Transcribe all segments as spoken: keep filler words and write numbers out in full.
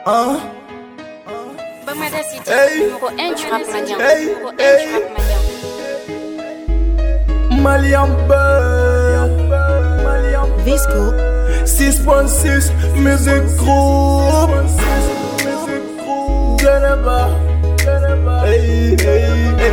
Hein? Hey, hey, hey. Malian Visco six point six Music Group. Geneva. Hey, hey,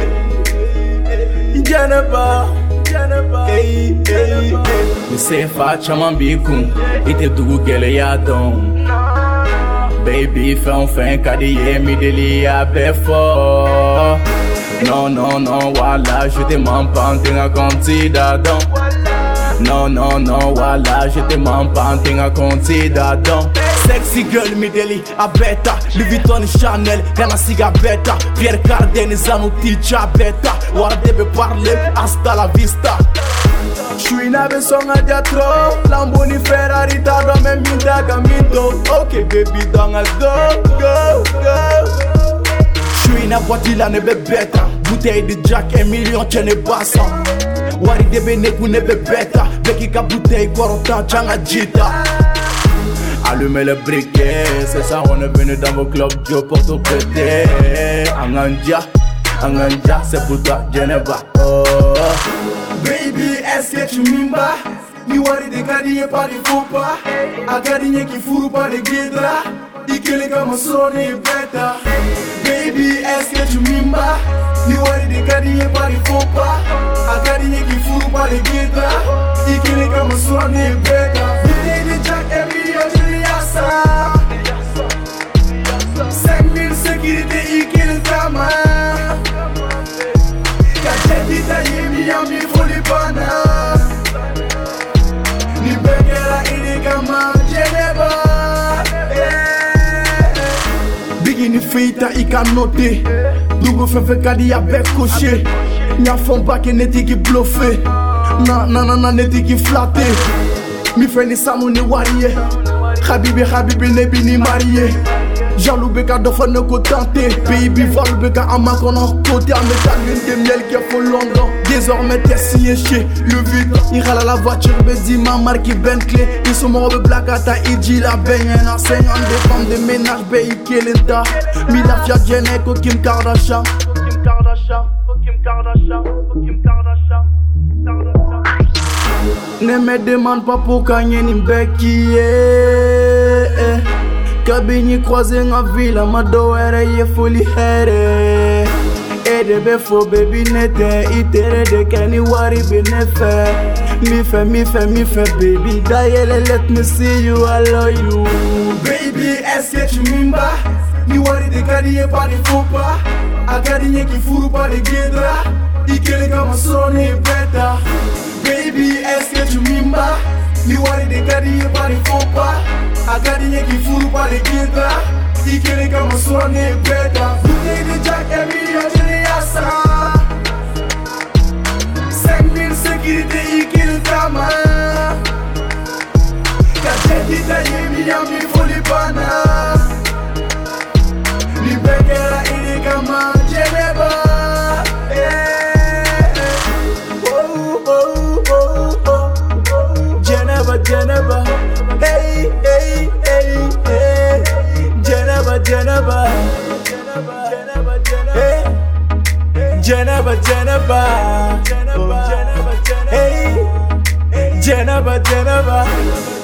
hey. Geneva. Hey, hey, hey. Me say faccia mambikum ite dugu geleyadon. Baby, fais un fin cadeau, mi délit à fort. Non, non, non, voilà, je te mens pas, t'es un candidat. Non, non, non, voilà, je te mens pas, t'es un candidat. Sexy girl, mi délit à beta. Louis Vuitton, Chanel, Rana Cigabetta. Pierre Cardin, Zanuti, Chabetta. Voilà, deve parler, hasta la vista. J'suis nave son a diatro, Lamborghini Ferrari ta dans mes minda camino. Ok baby dans a go, go, go. J'suis na boîte la nebe beta, bouteille de Jack un million tiene bassa. Wari debe neku nebe beta, beki ka bouteille quarante changa jita. Allumez le briquet, c'est ça on est venu dans vos clubs, Joe pour tout péter. Anganja, Anganja, c'est pour toi Geneva. Oh. Baby, est-ce que tu m'imba? Ni wari de kadinye pa de faux pas. A kadinye ki furu pa de guidra. Ikele kama sone beta. Baby, est-ce que tu m'imba? Ni wari de kadinye pa de faux pas. A kadinye ki furu pa de guidra. Ikele kama sone beta. Bouteille de Jack et million de liassa. Cinq mille sécurité ikele kama. Miami Folipana Ni Begera Idigama Geneva Bigi ni feita ika note Dugo fefe kadi ya bek koche Nya fon bake neti ki bluffé Na na na na neti ki flatte Mi fe ni samu ni wariye Habibi habibi nebi ni mariye Jaloux beka d'offre ne contenter. Baby vol beka à ma kono côté. À métal une de miel qui faut longtemps. Désormais t'es signé chez le vide. Il râle la voiture bezi ma marque Bentley. Ils sont morts de black à ta idji la baigne. Un enseignant des femmes de ménage baby Kelenta. Mila fia Jenny Kim Kardashian. Kim Kardashian. Kim Kardashian. Kim Kardashian. Ne me demande pas pour gagner ni Becky. Kabini croisé en ville, ma do ere ye folie here. Et de befo baby nete, itere de kani wari benefe. Mi fe, mi fe, mi fe baby, d'ailleurs let me see you, I love you. Baby, est-ce que tu m'imba? Ni wari de kani ye pas de faux pas. A kani ki furu pas de guidra. Ikele kama sone beta. Baby, est-ce que tu m'imba? Ni wari de kani ye pas de faux pas. A kadinye ki furu pa de guidra. Ikele kama sone beta. Bouteille de Jack et million de liassa. Cinq mille sécurité ikele kama. Kajet d'Italie Miami Folipana. Ni Begera Idigama Geneva. Oh oh oh oh. Geneva Geneva. Hey, hey, hey, hey, Geneva, Geneva, hey, Geneva, Geneva, hey, Geneva, Geneva.